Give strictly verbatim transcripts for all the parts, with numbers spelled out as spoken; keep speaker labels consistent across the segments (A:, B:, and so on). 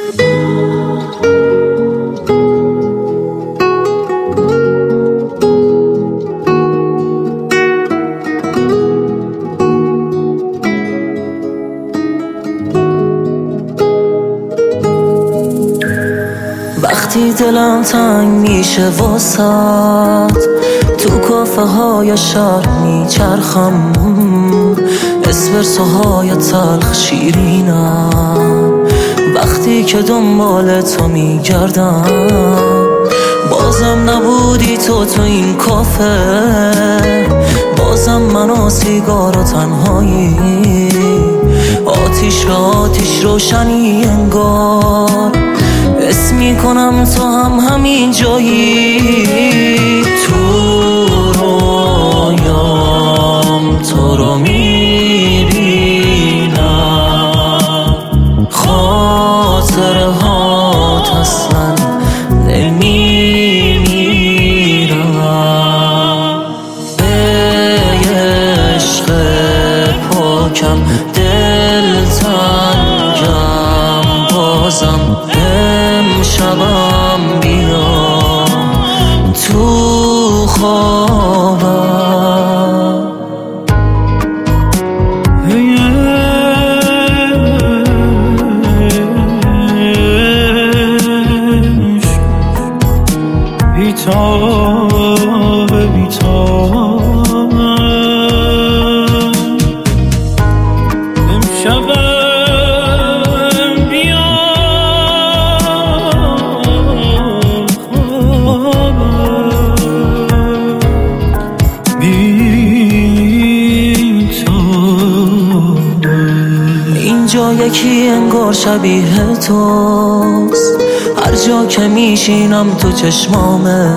A: وقتی دلم تنگ میشه واسط، تو کافه های شهر میچرخم، اسپرسو های تلخ شیرینم. وقتی که دنبال تو میگردم، بازم نبودی تو تو این کافه، بازم من و سیگار و تنهایی، آتیش به آتیش روشنی انگار، حس میکنم تو هم همین جایی. تو رویام تو رو میبینم، خاطره هات اصلا نمیمیرم. ای عشق پاکم دل تنگم، بازم شبم بیا تو خوابم.
B: بیتاب بیتاب امشبم
A: اینجا یکی انگار شبیه توست، هر جا که میشینم تو چشمامه،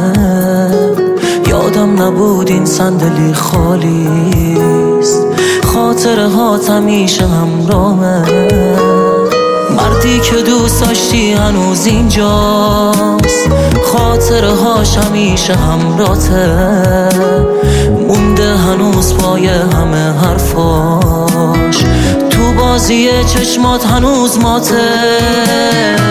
A: یادم نبود این صندلی خالیست، خاطره هات همیشه همراهمه. مردی که دوست داشتی هنوز اینجاست، خاطره هاش همیشه همراته، مونده هنوز پای همه حرفاش، تو بازی چشمات هنوز ماته.